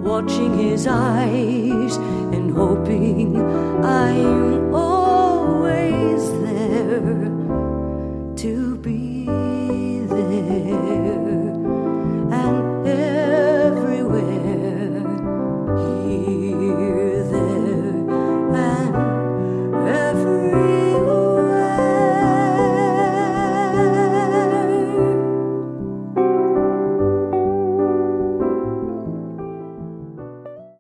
watching his eyes and hoping I'm always there.